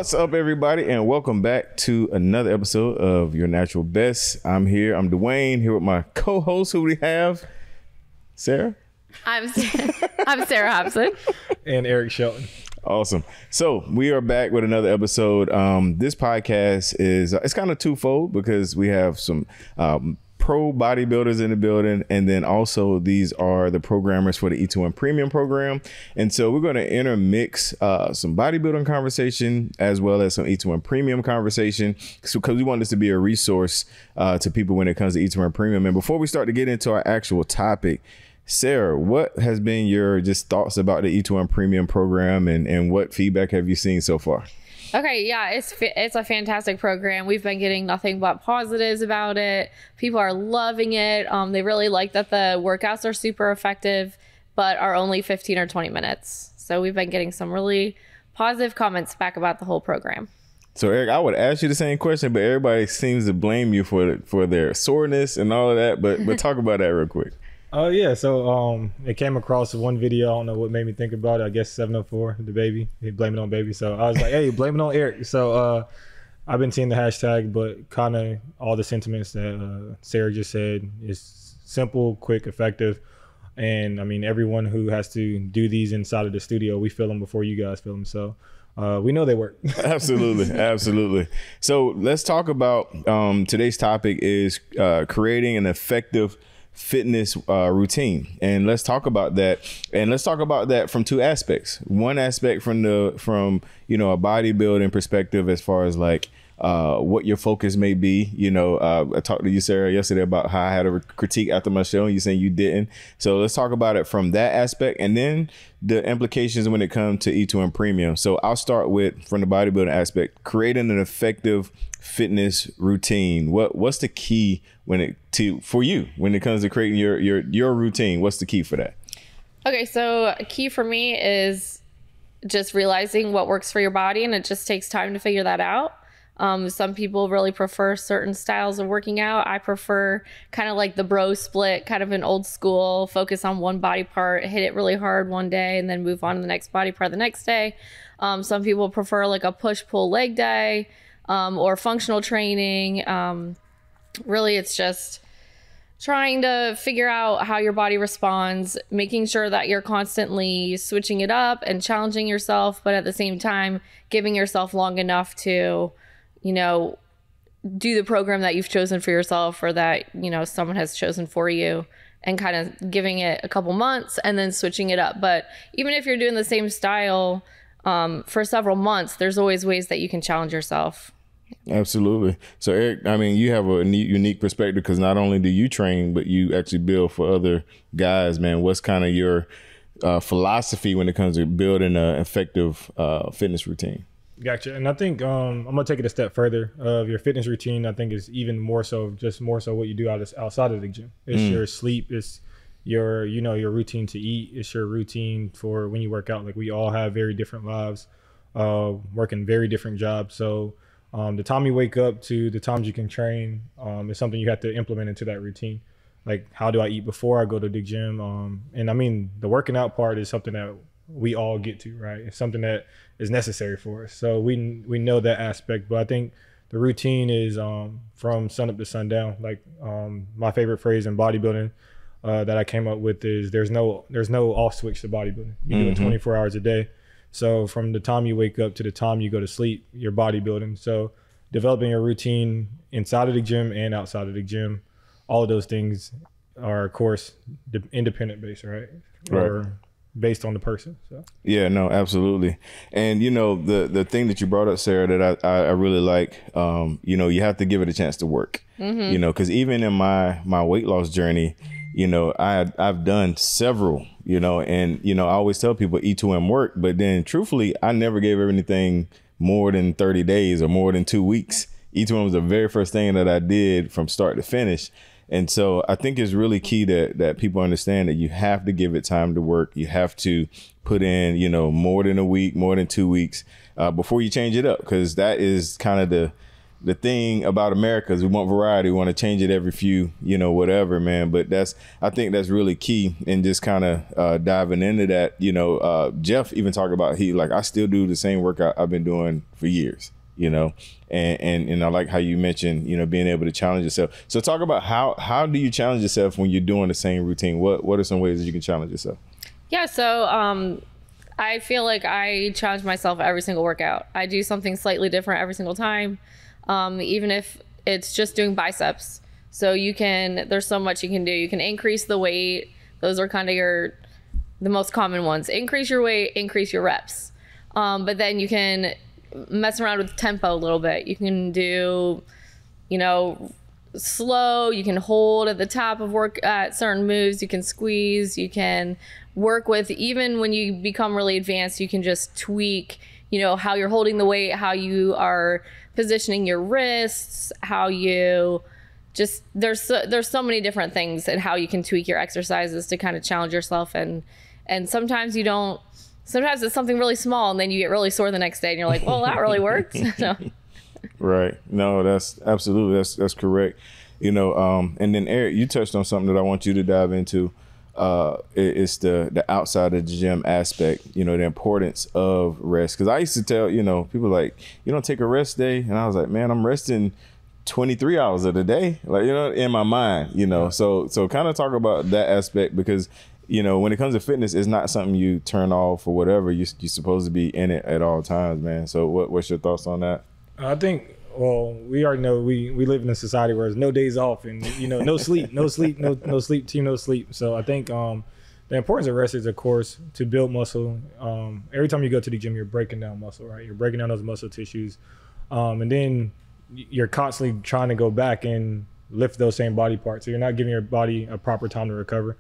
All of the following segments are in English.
What's up, everybody, and welcome back to another episode of Your Natural Best. I'm Dwayne, here with my co-host, who we have, Sarah. I'm Sarah Hobson. And Eric Shelton. Awesome. So we are back with another episode. This podcast is, it's kind of twofold because we have some pro bodybuilders in the building, and then also these are the programmers for the E2M Premium program. And so we're going to intermix some bodybuilding conversation as well as some E2M Premium conversation, because we want this to be a resource to people when it comes to E2M Premium. And before we start to get into our actual topic, Sarah, what has been your just thoughts about the E2M Premium program, and what feedback have you seen so far? Okay, yeah, it's a fantastic program. We've been getting nothing but positives about it. People are loving it. They really like that the workouts are super effective, but are only 15 or 20 minutes. So we've been getting some really positive comments back about the whole program. So Eric, I would ask you the same question, but everybody seems to blame you for their soreness and all of that. But talk about that real quick. Oh yeah, so it came across one video. I don't know what made me think about it. I guess 704, the baby. He blamed it on baby. So I was like, hey, blame it on Eric. So I've been seeing the hashtag, but kind of all the sentiments that Sarah just said is simple, quick, effective. And I mean, everyone who has to do these inside of the studio, we film them before you guys film them. So we know they work. Absolutely. Absolutely. So let's talk about today's topic is creating an effective fitness routine, and let's talk about that. And let's talk about that from two aspects. One aspect from a bodybuilding perspective, as far as like what your focus may be. I talked to you, Sarah, yesterday about how I had a critique after my show, and you saying you didn't. So let's talk about it from that aspect, and then the implications when it comes to E2M Premium. So I'll start with, from the bodybuilding aspect, creating an effective fitness routine. What's the key for you when it comes to creating your routine? What's the key for that? Okay, so a key for me is just realizing what works for your body, and it just takes time to figure that out. Some people really prefer certain styles of working out. I prefer kind of like the bro split, kind of an old school, focus on one body part, hit it really hard one day, and then move on to the next body part the next day. Some people prefer like a push-pull leg day, or functional training. Really, it's just trying to figure out how your body responds, making sure that you're constantly switching it up and challenging yourself, but at the same time, giving yourself long enough to, do the program that you've chosen for yourself, or that, someone has chosen for you, and kind of giving it a couple months and then switching it up. But even if you're doing the same style for several months, there's always ways that you can challenge yourself. Absolutely. So Eric, I mean, you have a unique perspective, because not only do you train, but you actually build for other guys, man. What's kind of your philosophy when it comes to building an effective fitness routine? Gotcha. And I think I'm gonna take it a step further. Your fitness routine, I think, is even more so what you do outside of the gym. It's your sleep. It's your routine to eat. It's your routine for when you work out. Like, we all have very different lives, working very different jobs. So the time you wake up to the times you can train is something you have to implement into that routine. Like, how do I eat before I go to the gym? And I mean, the working out part is something that we all get to, right? It's something that is necessary for us. So we know that aspect, but I think the routine is from sun up to sundown. Like, my favorite phrase in bodybuilding that I came up with is there's no off switch to bodybuilding. You do it 24 hours a day. So from the time you wake up to the time you go to sleep, you're bodybuilding. So developing a routine inside of the gym and outside of the gym, all of those things are, of course, independent based, right? Or based on the person. So yeah, no, absolutely. And the thing that you brought up, Sarah, that I really like, you have to give it a chance to work. Because even in my weight loss journey, I've done several, and I always tell people E2M work, but then truthfully, I never gave anything more than 30 days or more than 2 weeks. E2M was the very first thing that I did from start to finish. And so I think it's really key that people understand that you have to give it time to work. You have to put in, more than a week, more than 2 weeks before you change it up, because that is kind of the thing about America is we want variety. We want to change it every few, whatever, man. But I think that's really key, and just kind of diving into that. Jeff even talked about I still do the same workout I've been doing for years, and I like how you mentioned, being able to challenge yourself. So talk about how do you challenge yourself when you're doing the same routine? What are some ways that you can challenge yourself? Yeah, so I feel like I challenge myself every single workout. I do something slightly different every single time. Even if it's just doing biceps. So there's so much you can do. You can increase the weight. Those are kind of the most common ones. Increase your weight, increase your reps. But then you can mess around with tempo a little bit. You can do, slow. You can hold at the top of work at certain moves. You can squeeze. You can work with, even when you become really advanced, you can just tweak, how you're holding the weight, how you are positioning your wrists, how you just, there's so many different things and how you can tweak your exercises to kind of challenge yourself. And sometimes sometimes it's something really small and then you get really sore the next day and you're like, well, that really worked. So. Right. No, that's absolutely, that's correct. And then Eric, you touched on something that I want you to dive into. It's the outside of the gym aspect, the importance of rest. Because I used to tell, people like, you don't take a rest day. And I was like, man, I'm resting 23 hours of the day, in my mind, So kind of talk about that aspect, because, when it comes to fitness, it's not something you turn off or whatever. You're supposed to be in it at all times, man. So what's your thoughts on that? I think, well, we already know we live in a society where there's no days off and, no sleep, no sleep, no sleep, team, no sleep. So I think the importance of rest is, of course, to build muscle. Every time you go to the gym, you're breaking down muscle, right? You're breaking down those muscle tissues. And then you're constantly trying to go back and lift those same body parts. So you're not giving your body a proper time to recover.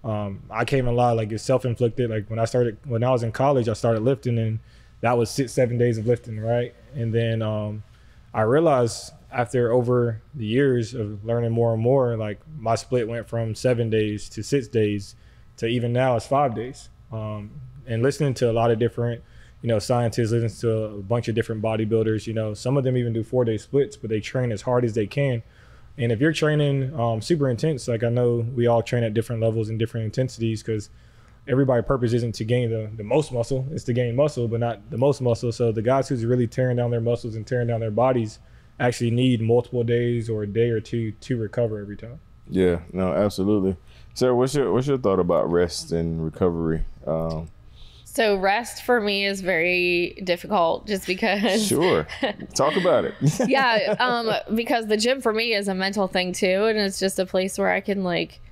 I can't even lie, like it's self-inflicted. Like when I was in college, I started lifting, and that was 6-7 days of lifting, right? And then I realized after over the years of learning more and more, like my split went from 7 days to 6 days to even now it's 5 days. And listening to a lot of different, scientists, listening to a bunch of different bodybuilders, some of them even do 4-day splits, but they train as hard as they can. And if you're training super intense, like I know we all train at different levels and different intensities, because everybody's purpose isn't to gain the most muscle, it's to gain muscle, but not the most muscle. So the guys who's really tearing down their muscles and tearing down their bodies actually need multiple days or a day or two to recover every time. Yeah, no, absolutely. Sarah, what's your thought about rest and recovery? So rest for me is very difficult just because. Sure. Talk about it. Yeah. Because the gym for me is a mental thing too. And it's just a place where I can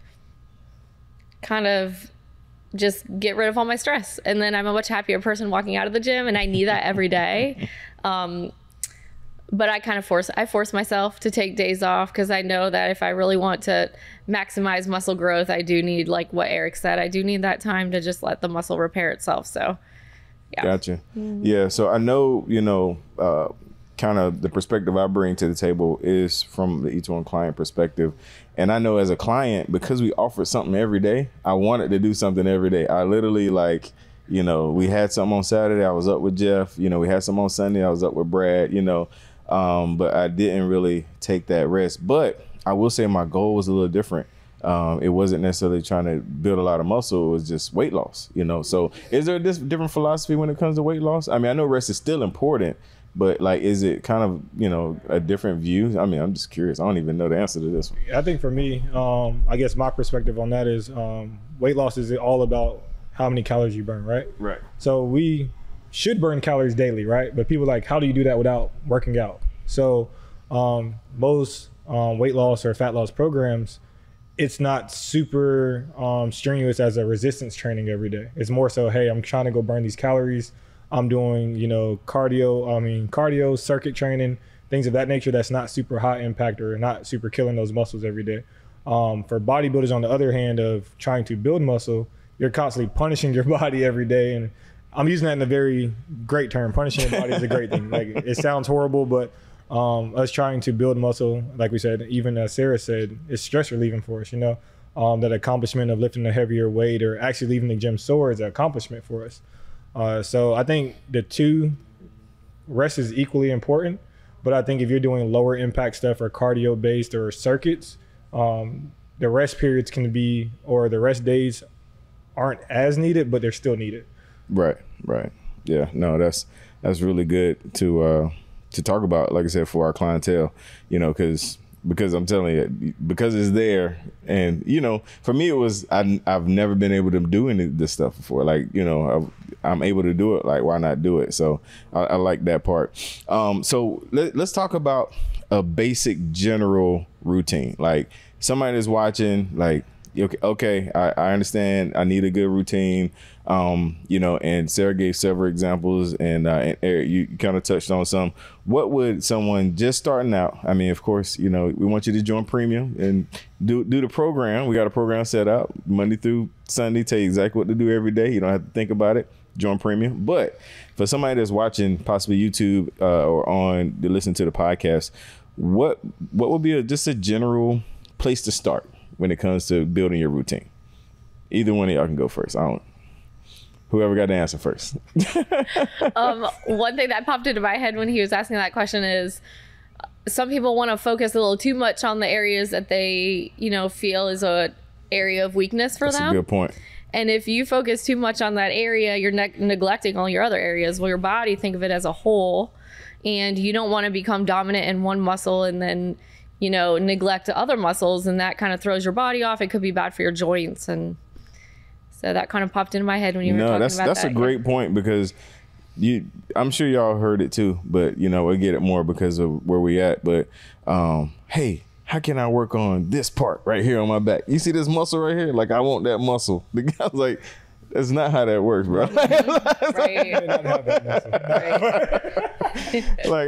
kind of just get rid of all my stress. And then I'm a much happier person walking out of the gym, and I need that every day. But I force myself to take days off, because I know that if I really want to maximize muscle growth, I do need, like what Eric said, I do need that time to just let the muscle repair itself. So, yeah. Gotcha. Mm-hmm. Yeah. So I know, kind of the perspective I bring to the table is from the Each One client perspective. And I know as a client, because we offer something every day, I wanted to do something every day. I literally we had something on Saturday, I was up with Jeff, we had something on Sunday, I was up with Brad, but I didn't really take that rest. But I will say my goal was a little different. It wasn't necessarily trying to build a lot of muscle. It was just weight loss, So is there a different philosophy when it comes to weight loss? I mean, I know rest is still important, but is it kind of, a different view? I mean, I'm just curious. I don't even know the answer to this one. I think for me, I guess my perspective on that is weight loss is all about how many calories you burn, right? Right. So we should burn calories daily, right? But people how do you do that without working out? So most weight loss or fat loss programs, it's not super strenuous as a resistance training every day. It's more so, hey, I'm trying to go burn these calories. I'm doing, cardio, circuit training, things of that nature that's not super high impact or not super killing those muscles every day. For bodybuilders, on the other hand, of trying to build muscle, you're constantly punishing your body every day. And I'm using that in a very great term. Punishing your body is a great thing. It sounds horrible, but us trying to build muscle, like we said, even as Sarah said, it's stress relieving for us, that accomplishment of lifting a heavier weight or actually leaving the gym sore is an accomplishment for us. So I think the two, rest is equally important, But I think if you're doing lower impact stuff or cardio based or circuits, the rest periods can be, or the rest days aren't as needed, but they're still needed. Right. Yeah, no, that's really good to talk about, like I said, for our clientele, because I'm telling you, because it's there. And, for me, it was, I've never been able to do any of this stuff before. Like, I'm able to do it. Like, why not do it? So I like that part. So let's talk about a basic general routine. Like, somebody that's watching, like, okay, I understand. I need a good routine. And Sarah gave several examples, and Eric, you kind of touched on some. What would someone just starting out? I mean, of course, we want you to join Premium and do the program. We got a program set up Monday through Sunday, tell you exactly what to do every day. You don't have to think about it. Join Premium. But for somebody that's watching possibly YouTube or on to listen to the podcast, what would be just a general place to start when it comes to building your routine? Either one of y'all can go first. Whoever got the answer first. One thing that popped into my head when he was asking that question is some people want to focus a little too much on the areas that they, feel is a area of weakness for them. That's a good point. And if you focus too much on that area, you're neglecting all your other areas. Well, your body, think of it as a whole, and you don't want to become dominant in one muscle and then, neglect other muscles, and that kind of throws your body off. It could be bad for your joints. And so that kind of popped into my head when you were talking about that. That's a great point, because I'm sure y'all heard it too, but we'll get it more because of where we at. But hey, how can I work on this part right here on my back? You see this muscle right here? Like, I want that muscle. The guy's like, that's not how that works, bro. Right. Like,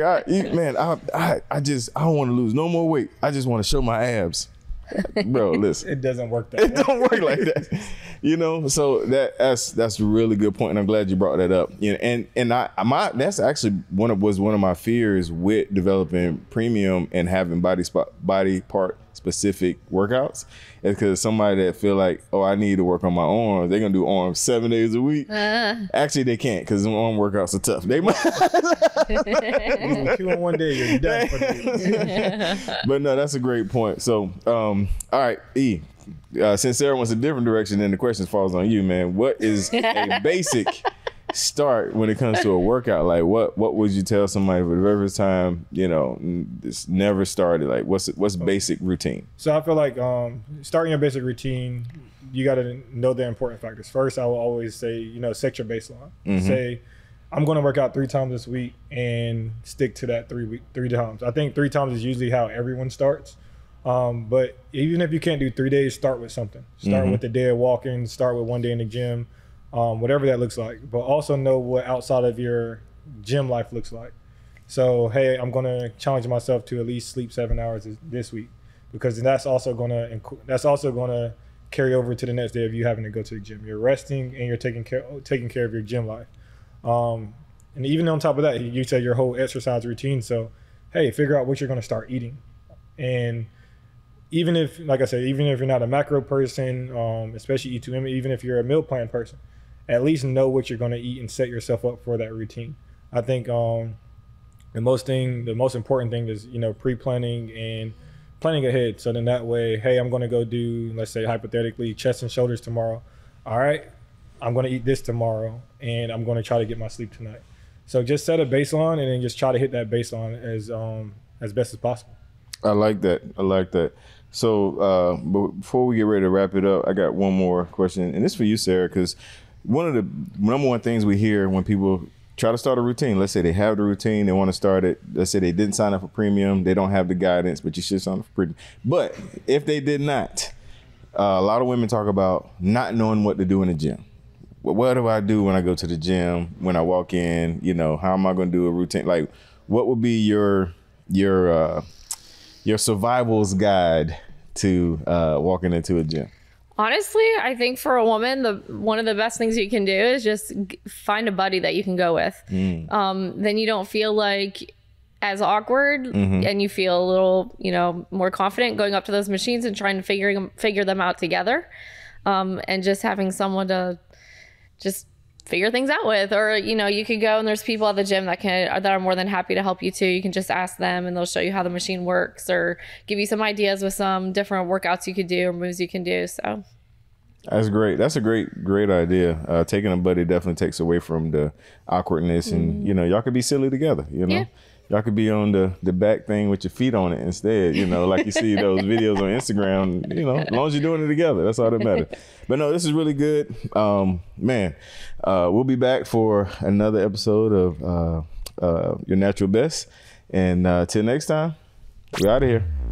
I don't want to lose no more weight. I just want to show my abs. Bro, listen. It doesn't work that way. It don't work like that. So that's a really good point, and I'm glad you brought that up. And that's actually one of my fears with developing Premium and having body part specific workouts, is because somebody that feel like, oh, I need to work on my arms, they're gonna do arms 7 days a week. Actually, they can't, because arm workouts are tough. They might. You in one day, you're done for the week. But no, that's a great point. So, all right, E. Since Sarah wants a different direction, then the question falls on you, man. What is a basic start when it comes to a workout? Like, what would you tell somebody for the very first time, it's never started? Like, what's basic routine? So I feel like starting your basic routine, you got to know the important factors. First, I will always say, set your baseline. Mm-hmm. Say, I'm going to work out 3 times this week and stick to that 3 times. I think 3 times is usually how everyone starts. But even if you can't do 3 days, start with something. Start with a day of walking, start with 1 day in the gym, whatever that looks like. But also know what outside of your gym life looks like. So, hey, I'm going to challenge myself to at least sleep 7 hours this week, because that's also going to carry over to the next day of you having to go to the gym. You're resting and you're taking care of your gym life. And even on top of that, you said your whole exercise routine. So, hey, figure out what you're going to start eating. And even if, like I said, even if you're not a macro person, especially E2M, even if you're a meal plan person, at least know what you're going to eat and set yourself up for that routine. I think the most important thing is, pre-planning and planning ahead. So then that way, hey, I'm going to go do, let's say hypothetically, chest and shoulders tomorrow. All right, I'm going to eat this tomorrow, and I'm going to try to get my sleep tonight. So just set a baseline and then just try to hit that baseline as best as possible. I like that. So before we get ready to wrap it up, I got one more question, and this is for you, Sarah, because one of the number one things we hear when people try to start a routine, let's say they have the routine, they want to start it, let's say they didn't sign up for Premium, they don't have the guidance, but you should sign up for Premium. But if they did not, a lot of women talk about not knowing what to do in the gym. What do I do when I go to the gym, when I walk in, how am I going to do a routine? Like, what would be your survival's guide to walking into a gym? Honestly, I think for a woman, one of the best things you can do is just find a buddy that you can go with. Then you don't feel like as awkward, and you feel a little, more confident going up to those machines and trying to figure them out together. And just having someone to just figure things out with. Or, you know, you could go and there's people at the gym that are more than happy to help you too. You can just ask them and they'll show you how the machine works or give you some ideas with some different workouts you could do or moves you can do. So that's great. That's a great idea. Taking a buddy definitely takes away from the awkwardness, and you know, y'all could be silly together. You know, y'all could be on the back thing with your feet on it instead. You know, like you see those videos on Instagram. You know, as long as you're doing it together, that's all that matters. But no, this is really good, man. We'll be back for another episode of Your Natural Best, and till next time, we're out of here.